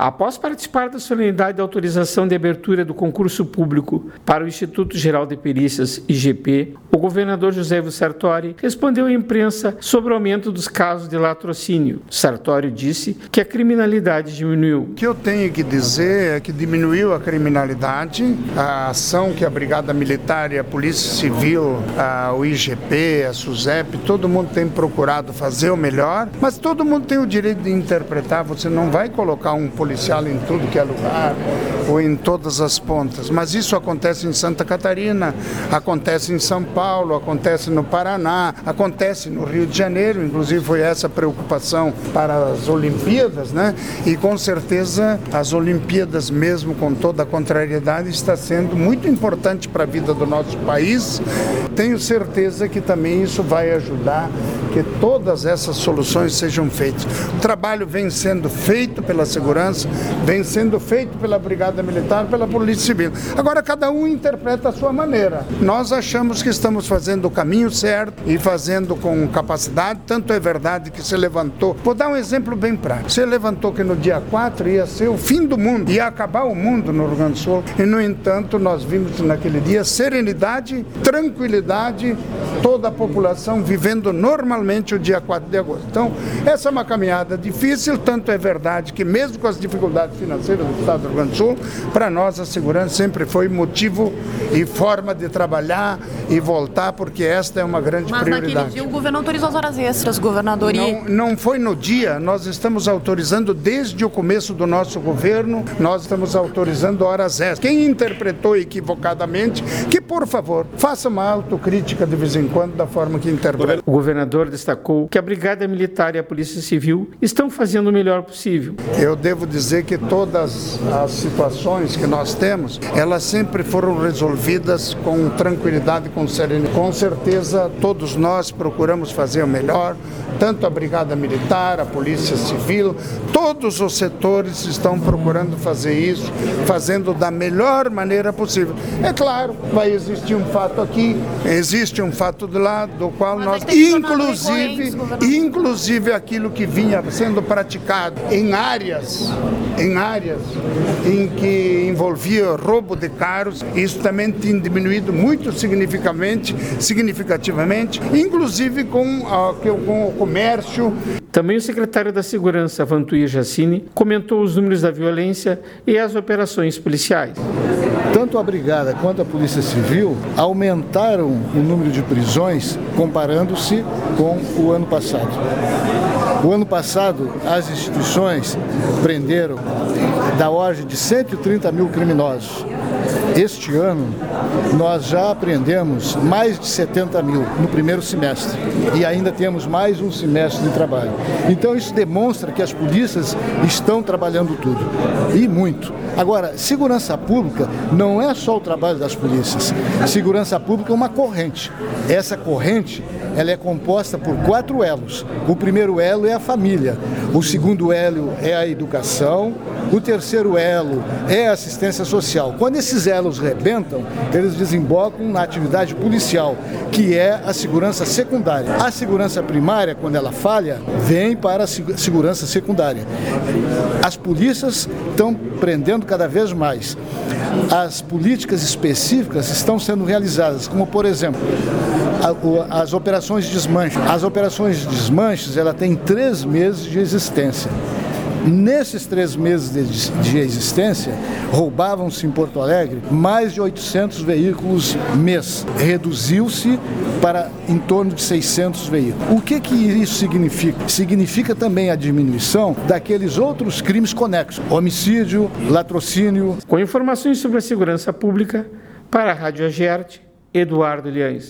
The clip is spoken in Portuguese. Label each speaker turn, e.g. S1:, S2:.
S1: Após participar da solenidade de autorização de abertura do concurso público para o Instituto Geral de Perícias, IGP, o governador José Ivo Sartori respondeu à imprensa sobre o aumento dos casos de latrocínio. Sartori disse que a criminalidade diminuiu.
S2: O que eu tenho que dizer é que diminuiu a criminalidade, a ação que a Brigada Militar e a Polícia Civil, o IGP, a SUSEP, todo mundo tem procurado fazer o melhor, mas todo mundo tem o direito de interpretar. Você não vai colocar um policial em tudo que é lugar ou em todas as pontas, mas isso acontece em Santa Catarina, acontece em São Paulo, acontece no Paraná, acontece no Rio de Janeiro, inclusive foi essa a preocupação para as Olimpíadas, né? E com certeza as Olimpíadas, mesmo com toda a contrariedade, está sendo muito importante para a vida do nosso país. Tenho certeza que também isso vai ajudar que todas essas soluções sejam feitas. O trabalho vem sendo feito pela segurança, vem sendo feito pela Brigada Militar, pela Polícia Civil. Agora cada um interpreta a sua maneira. Nós achamos que estamos fazendo o caminho certo e fazendo com capacidade, tanto é verdade que se levantou. Vou dar um exemplo bem prático. Se levantou que no dia 4 ia ser o fim do mundo, ia acabar o mundo no Rio Grande do Sul. E, no entanto, nós vimos naquele dia serenidade, tranquilidade, toda a população vivendo normalmente o dia 4 de agosto. Então, essa é uma caminhada difícil, tanto é verdade que mesmo com as dificuldades financeiras do Estado do Rio Grande do Sul, para nós a segurança sempre foi motivo e forma de trabalhar e voltar, porque esta é uma grande prioridade.
S3: Mas naquele dia o governo autorizou as horas extras, governador.
S2: Não foi no dia, nós estamos autorizando desde o começo do nosso governo, nós estamos autorizando horas extras. Quem interpretou equivocadamente, que por favor, faça uma autocrítica de vez em quando da forma que interpreta.
S1: O governador destacou que a Brigada Militar e a Polícia Civil estão fazendo o melhor possível.
S2: Eu devo dizer que todas as situações que nós temos, elas sempre foram resolvidas com tranquilidade, com serenidade. Com certeza, todos nós procuramos fazer o melhor, tanto a Brigada Militar, a Polícia Civil, todos os setores estão procurando fazer isso, fazendo da melhor maneira possível. É claro, vai existir um fato aqui, existe um fato do lado, do qual nós, inclusive aquilo que vinha sendo praticado em áreas em que envolvia roubo de carros, isso também tem diminuído muito significativamente, inclusive com o comércio.
S1: Também o secretário da Segurança, Vantuir Jacini, comentou os números da violência e as operações policiais.
S4: Tanto a Brigada quanto a Polícia Civil aumentaram o número de prisões comparando-se com o ano passado. O ano passado, as instituições prenderam da ordem de 130 mil criminosos. Este ano, nós já apreendemos mais de 70 mil no primeiro semestre e ainda temos mais um semestre de trabalho. Então, isso demonstra que as polícias estão trabalhando tudo, e muito. Agora, segurança pública não é só o trabalho das polícias. Segurança pública é uma corrente. Essa corrente, ela é composta por 4 elos. O primeiro elo é a família, o segundo elo é a educação, o terceiro elo é a assistência social. Quando esses elos rebentam, eles desembocam na atividade policial, que é a segurança secundária. A segurança primária, quando ela falha, vem para a segurança secundária. As polícias estão prendendo cada vez mais. As políticas específicas estão sendo realizadas, como, por exemplo, as operações de desmanche. As operações de desmanches, ela tem 3 meses de existência. Nesses 3 meses de existência, roubavam-se em Porto Alegre mais de 800 veículos mês. Reduziu-se para em torno de 600 veículos. O que isso significa? Significa também a diminuição daqueles outros crimes conexos, homicídio, latrocínio.
S1: Com informações sobre a segurança pública, para a Rádio Agerte, Eduardo Liães.